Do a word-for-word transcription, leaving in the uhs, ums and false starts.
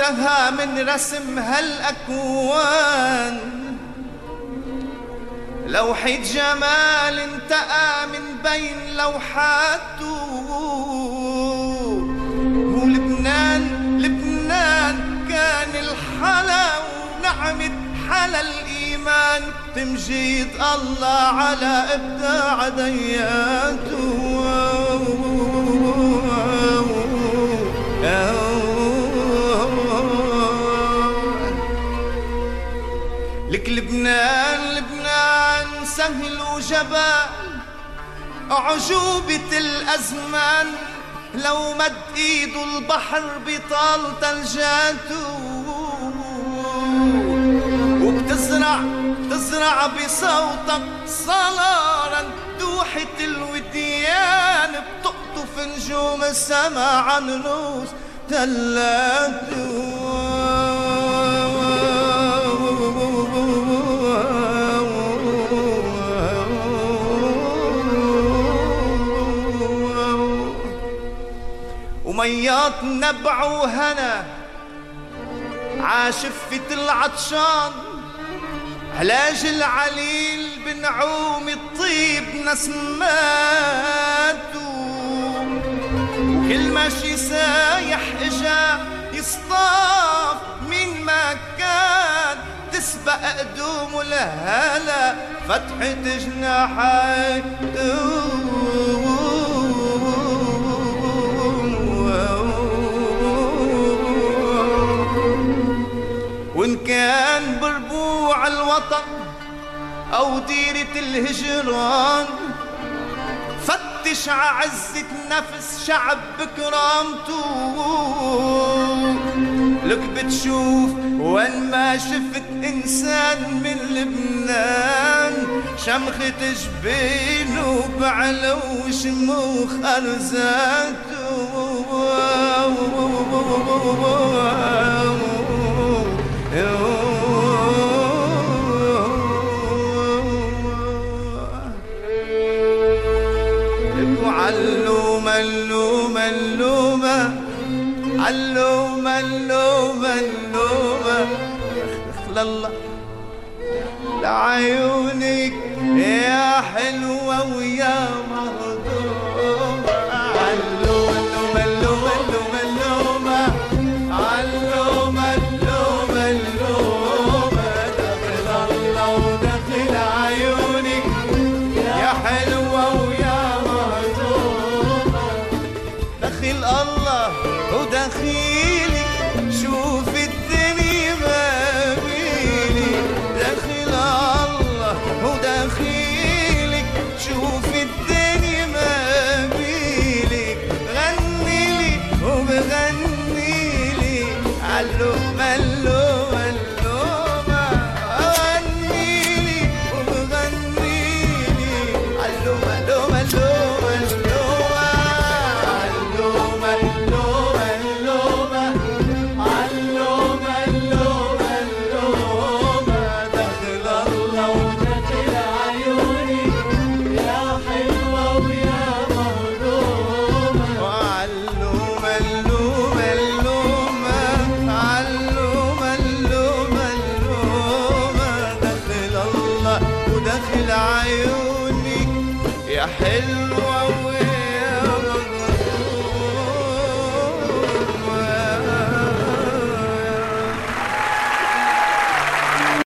انتهى من رسم هالأكوان، لوحة جمال انتقى من بين لوحاته. ولبنان لبنان كان الحلا ونعمة حلا الإيمان، تمجيد الله على إبداع دياته. لك لبنان لبنان سهل وجبال، أعجوبة الأزمان، لو مد إيده البحر بطال تلجاته. وبتزرع بتزرع بصوتك صلارا دوحة الوديان، بتقطف نجوم السما عن رؤوس تلاته. وميات نبع وهنا عاشفة العطشان، علاج العليل بنعوم الطيب نسماته. وكل ماشي سايح اجا يصطاف من ما كان، تسبق قدوم الهلا فتحة جناحاته. وإن كان بربوع الوطن أو ديرة الهجران، فتش ععزة نفس شعب بكرامته. لك بتشوف وين ما شفت إنسان من لبنان، شمخة جبينه بعلو شموخ أرزاته. علومة اللومة اللومة علومة اللومة اللومة الله لعيونك يا حلوة ويا مهضومة. علومة اللومة اللومة اللومة علومة اللومة اللومة، دخل الله ودخل عيونك يا حلوة ويا دخل الله ودخيلي، شوف الدنيا ما بيلي. دخل الله ودخيلك، شوف الدنيا ما بيلي. غنيلي وبغنيلي علومة اللومة اللومة، غنيلي وبغنيلي علومة اللومة اللومة اللومة. دخل عيونك يا حلوة